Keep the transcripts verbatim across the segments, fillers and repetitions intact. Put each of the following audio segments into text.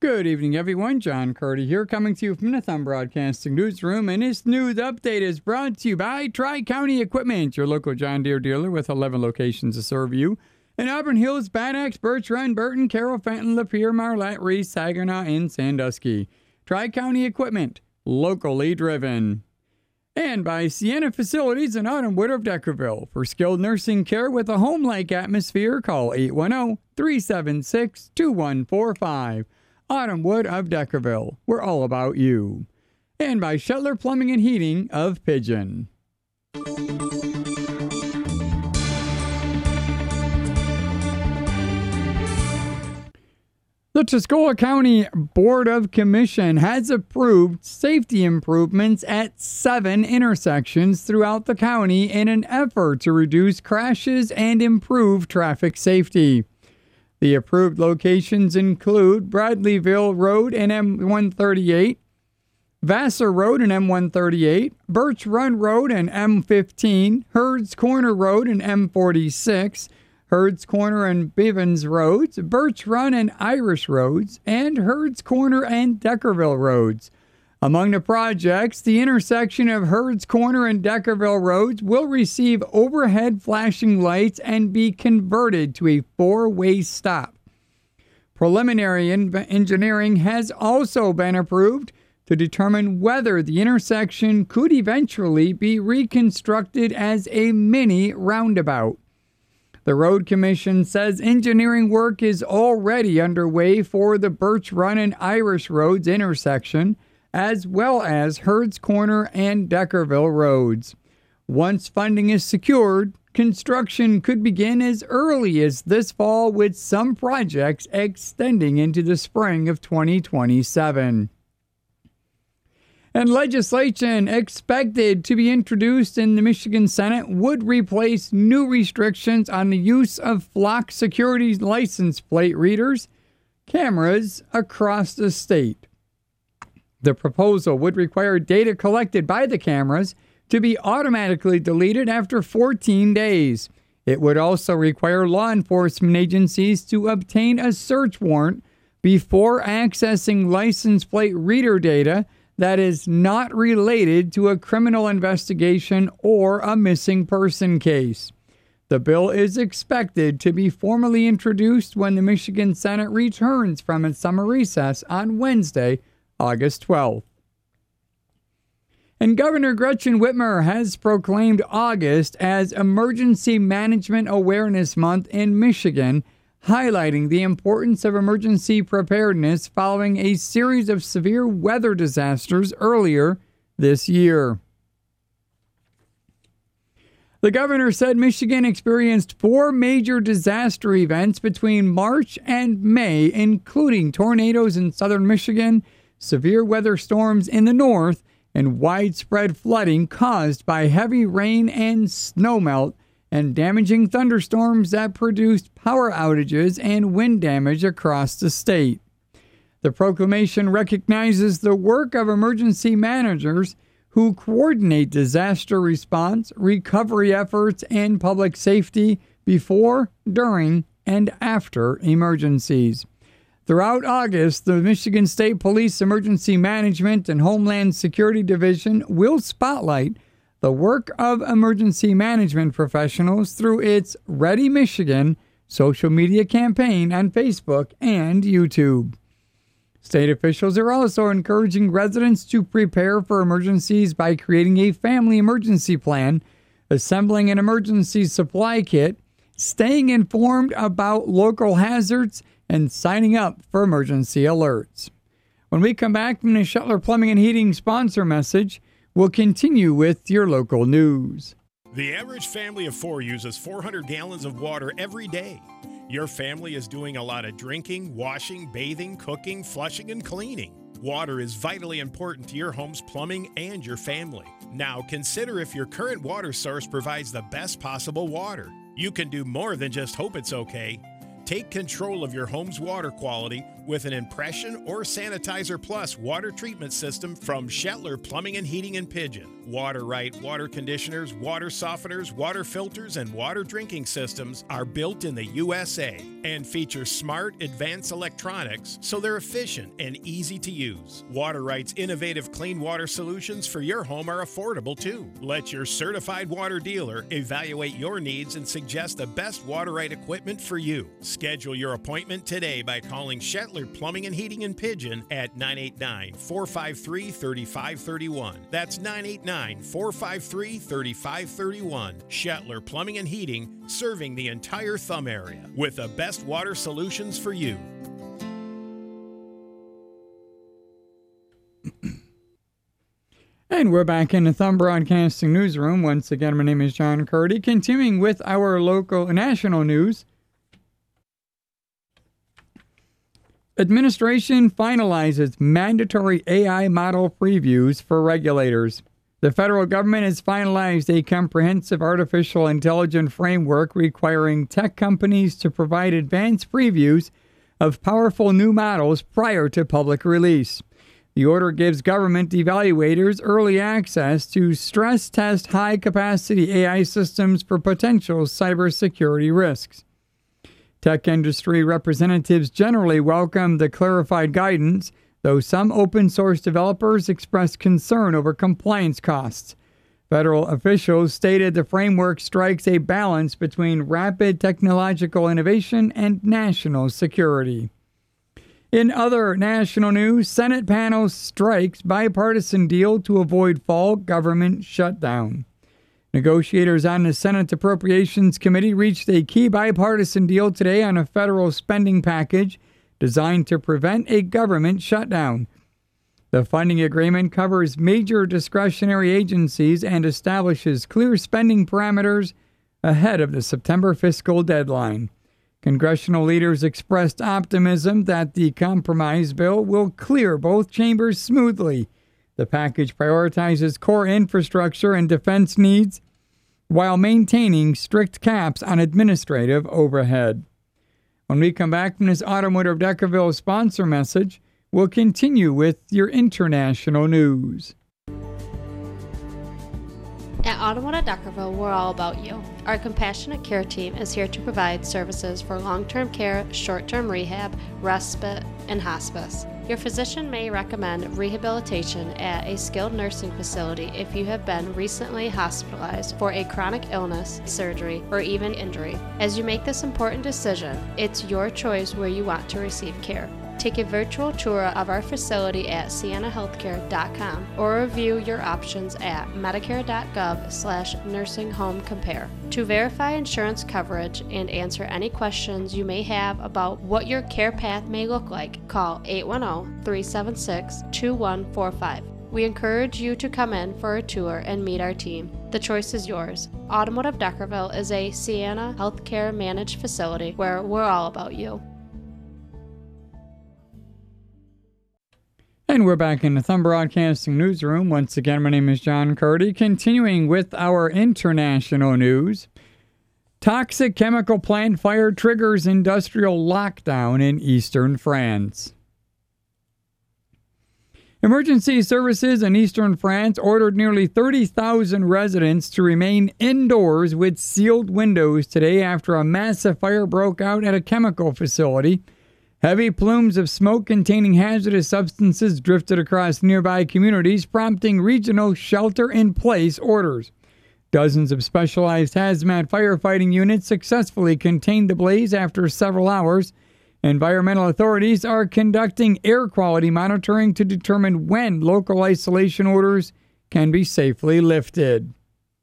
Good evening, everyone. John Curdy here, coming to you from the Thumb Broadcasting Newsroom. And this news update is brought to you by Tri-County Equipment, your local John Deere dealer with eleven locations to serve you. In Auburn Hills, Bad Axe, Birch Run, Burton, Carroll, Fenton, Lapeer, Marlette, Reese, Saginaw, and Sandusky. Tri-County Equipment, locally driven. And by Sienna Facilities in Autumnwood of Deckerville. For skilled nursing care with a home-like atmosphere, call eight one zero, three seven six, two one four five. Autumnwood of Deckerville. We're all about you. And by Shetler Plumbing and Heating of Pigeon. The Tuscola County Board of Commission has approved safety improvements at seven intersections throughout the county in an effort to reduce crashes and improve traffic safety. The approved locations include Bradleyville Road and M one thirty-eight, Vassar Road and M one thirty-eight, Birch Run Road and M fifteen, Herds Corner Road and M forty-six, Herds Corner and Bivens Roads, Birch Run and Irish Roads, and Herds Corner and Deckerville Roads. Among the projects, the intersection of Herds Corner and Deckerville Roads will receive overhead flashing lights and be converted to a four-way stop. Preliminary en- engineering has also been approved to determine whether the intersection could eventually be reconstructed as a mini roundabout. The Road Commission says engineering work is already underway for the Birch Run and Irish Roads intersection, as well as Herds Corner and Deckerville Roads. Once funding is secured, construction could begin as early as this fall, with some projects extending into the spring of twenty twenty-seven. And legislation expected to be introduced in the Michigan Senate would replace new restrictions on the use of Flock Security's license plate readers, cameras across the state. The proposal would require data collected by the cameras to be automatically deleted after fourteen days. It would also require law enforcement agencies to obtain a search warrant before accessing license plate reader data that is not related to a criminal investigation or a missing person case. The bill is expected to be formally introduced when the Michigan Senate returns from its summer recess on Wednesday, August twelfth. And Governor Gretchen Whitmer has proclaimed August as Emergency Management Awareness Month in Michigan, highlighting the importance of emergency preparedness following a series of severe weather disasters earlier this year. The governor said Michigan experienced four major disaster events between March and May, including tornadoes in southern Michigan, severe weather storms in the north, and widespread flooding caused by heavy rain and snowmelt and damaging thunderstorms that produced power outages and wind damage across the state. The proclamation recognizes the work of emergency managers who coordinate disaster response, recovery efforts, and public safety before, during, and after emergencies. Throughout August, the Michigan State Police Emergency Management and Homeland Security Division will spotlight the work of emergency management professionals through its Ready Michigan social media campaign on Facebook and YouTube. State officials are also encouraging residents to prepare for emergencies by creating a family emergency plan, assembling an emergency supply kit, staying informed about local hazards, and signing up for emergency alerts. When we come back from the Shetler Plumbing and Heating sponsor message, we'll continue with your local news. The average family of four uses four hundred gallons of water every day. Your family is doing a lot of drinking, washing, bathing, cooking, flushing, and cleaning. Water is vitally important to your home's plumbing and your family. Now consider if your current water source provides the best possible water. You can do more than just hope it's okay. Take control of your home's water quality with an Impression or Sanitizer Plus water treatment system from Shetler Plumbing and Heating in Pigeon. Water Right water conditioners, water softeners, water filters, and water drinking systems are built in the U S A. and feature smart, advanced electronics so they're efficient and easy to use. Water-Right's innovative clean water solutions for your home are affordable too. Let your certified water dealer evaluate your needs and suggest the best Water-Right equipment for you. Schedule your appointment today by calling Shetler Plumbing and Heating in Pigeon at nine eight nine, four five three, three five three one. That's nine eight nine, four five three, three five three one. Shetler Plumbing and Heating, serving the entire Thumb area with the best water solutions for you. And we're back in the Thumb Broadcasting Newsroom. Once again, my name is John Curdy. Continuing with our local national news. Administration finalizes mandatory A I model previews for regulators. The federal government has finalized a comprehensive artificial intelligence framework requiring tech companies to provide advanced previews of powerful new models prior to public release. The order gives government evaluators early access to stress test high-capacity A I systems for potential cybersecurity risks. Tech industry representatives generally welcome the clarified guidance, though some open-source developers expressed concern over compliance costs. Federal officials stated the framework strikes a balance between rapid technological innovation and national security. In other national news, Senate panel strikes bipartisan deal to avoid fall government shutdown. Negotiators on the Senate Appropriations Committee reached a key bipartisan deal today on a federal spending package designed to prevent a government shutdown. The funding agreement covers major discretionary agencies and establishes clear spending parameters ahead of the September fiscal deadline. Congressional leaders expressed optimism that the compromise bill will clear both chambers smoothly. The package prioritizes core infrastructure and defense needs while maintaining strict caps on administrative overhead. When we come back from this Automotive Deckerville sponsor message, we'll continue with your international news. At Automotive Deckerville, we're all about you. Our compassionate care team is here to provide services for long-term care, short-term rehab, respite, and hospice. Your physician may recommend rehabilitation at a skilled nursing facility if you have been recently hospitalized for a chronic illness, surgery, or even injury. As you make this important decision, it's your choice where you want to receive care. Take a virtual tour of our facility at sienna healthcare dot com or review your options at medicare.gov slash nursing home compare. To verify insurance coverage and answer any questions you may have about what your care path may look like, call eight one zero, three seven six, two one four five. We encourage you to come in for a tour and meet our team. The choice is yours. Automotive Deckerville is a Sienna Healthcare managed facility where we're all about you. And we're back in the Thumb Broadcasting Newsroom. Once again, my name is John Curdy. Continuing with our international news. Toxic chemical plant fire triggers industrial lockdown in eastern France. Emergency services in eastern France ordered nearly thirty thousand residents to remain indoors with sealed windows today after a massive fire broke out at a chemical facility. Heavy plumes of smoke containing hazardous substances drifted across nearby communities, prompting regional shelter-in-place orders. Dozens of specialized hazmat firefighting units successfully contained the blaze after several hours. Environmental authorities are conducting air quality monitoring to determine when local isolation orders can be safely lifted.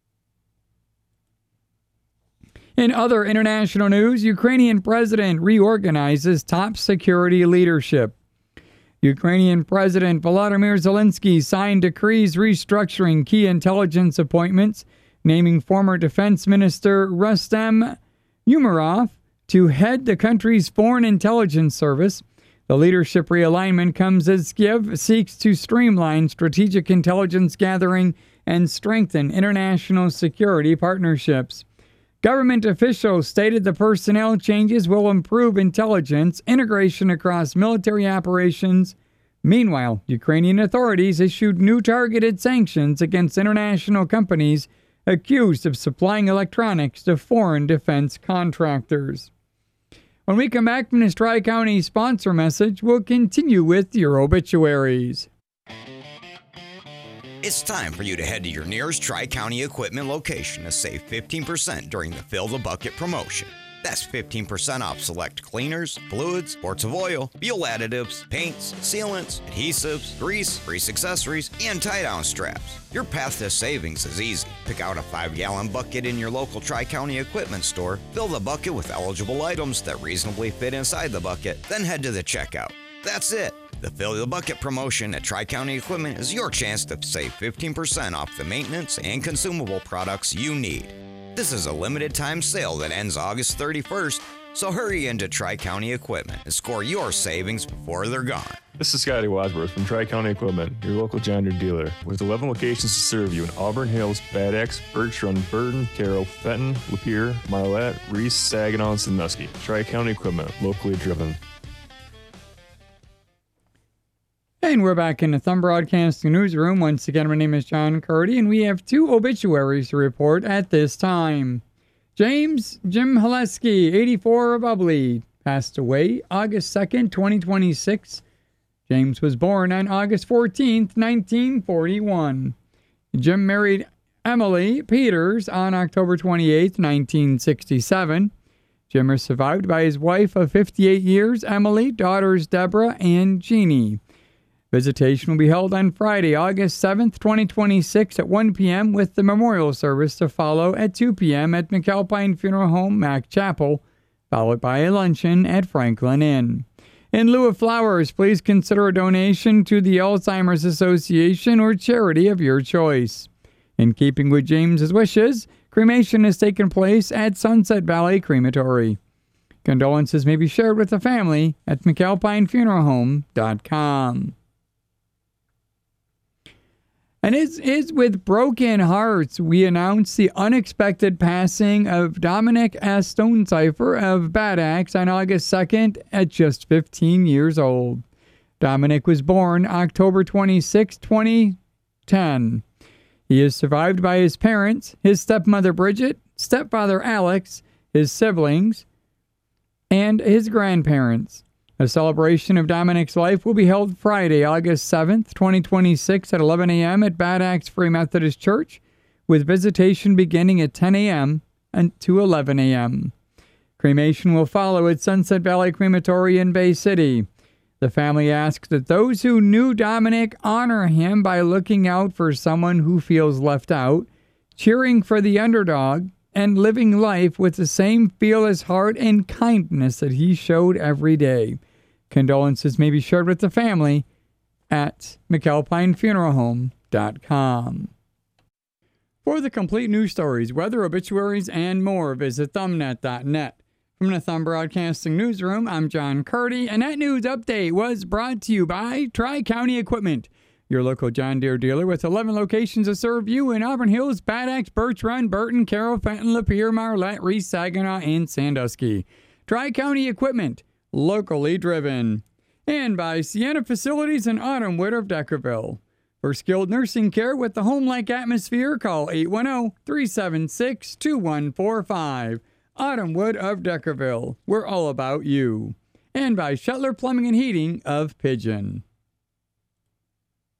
In other international news, Ukrainian president reorganizes top security leadership. Ukrainian President Volodymyr Zelensky signed decrees restructuring key intelligence appointments, naming former Defense Minister Rustem Umerov to head the country's foreign intelligence service. The leadership realignment comes as Kiev seeks to streamline strategic intelligence gathering and strengthen international security partnerships. Government officials stated the personnel changes will improve intelligence integration across military operations. Meanwhile, Ukrainian authorities issued new targeted sanctions against international companies accused of supplying electronics to foreign defense contractors. When we come back from this Tri-County sponsor message, we'll continue with your obituaries. It's time for you to head to your nearest Tri-County Equipment location to save fifteen percent during the Fill the Bucket promotion. That's fifteen percent off select cleaners, fluids, sports of oil, fuel additives, paints, sealants, adhesives, grease, grease accessories, and tie-down straps. Your path to savings is easy. Pick out a five-gallon bucket in your local Tri-County Equipment store, fill the bucket with eligible items that reasonably fit inside the bucket, then head to the checkout. That's it. The Fill the Bucket promotion at Tri-County Equipment is your chance to save fifteen percent off the maintenance and consumable products you need. This is a limited time sale that ends August thirty-first, so hurry into Tri-County Equipment and score your savings before they're gone. This is Scotty Wadsworth from Tri-County Equipment, your local John Deere dealer, with eleven locations to serve you in Auburn Hills, Bad Axe, Birch Run, Burton, Carroll, Fenton, Lapeer, Marlette, Reese, Saginaw, and Sandusky. Tri-County Equipment, locally driven. And we're back in the Thumb Broadcasting Newsroom. Once again, my name is John Curdy, and we have two obituaries to report at this time. James Jim Haleski, eighty-four, of Ubly, passed away August second, twenty twenty-six. James was born on August fourteenth, nineteen forty-one. Jim married Emily Peters on October twenty-eighth, nineteen sixty-seven. Jim is survived by his wife of fifty-eight years, Emily, daughters Deborah and Jeannie. Visitation will be held on Friday, August seventh, twenty twenty-six at one p.m. with the memorial service to follow at two p.m. at McAlpine Funeral Home, Mac Chapel, followed by a luncheon at Franklin Inn. In lieu of flowers, please consider a donation to the Alzheimer's Association or charity of your choice. In keeping with James's wishes, cremation has taken place at Sunset Valley Crematory. Condolences may be shared with the family at McAlpine Funeral Home dot com. And it's, it's with broken hearts we announce the unexpected passing of Dominic S. Stonecipher of Bad Axe on August second at just fifteen years old. Dominic was born October twenty-sixth, twenty ten. He is survived by his parents, his stepmother Bridget, stepfather Alex, his siblings, and his grandparents. A celebration of Dominic's life will be held Friday, August seventh, twenty twenty-six at eleven a.m. at Bad Axe Free Methodist Church, with visitation beginning at ten a.m. and to eleven a.m. Cremation will follow at Sunset Valley Crematory in Bay City. The family asks that those who knew Dominic honor him by looking out for someone who feels left out, cheering for the underdog, and living life with the same fearless heart and kindness that he showed every day. Condolences may be shared with the family at McAlpine Funeral Home dot com. For the complete news stories, weather, obituaries, and more, visit thumbnet dot net. From the Thumb Broadcasting Newsroom, I'm John Curdy, and that news update was brought to you by Tri-County Equipment, your local John Deere dealer with eleven locations to serve you in Auburn Hills, Bad Axe, Birch Run, Burton, Carroll, Fenton, Lapeer, Marlette, Reese, Saginaw, and Sandusky. Tri-County Equipment, locally driven. And by Sienna Facilities in Autumnwood of Deckerville. For skilled nursing care with the home-like atmosphere, call eight one zero, three seven six, two one four five. Autumnwood of Deckerville. We're all about you. And by Shetler Plumbing and Heating of Pigeon.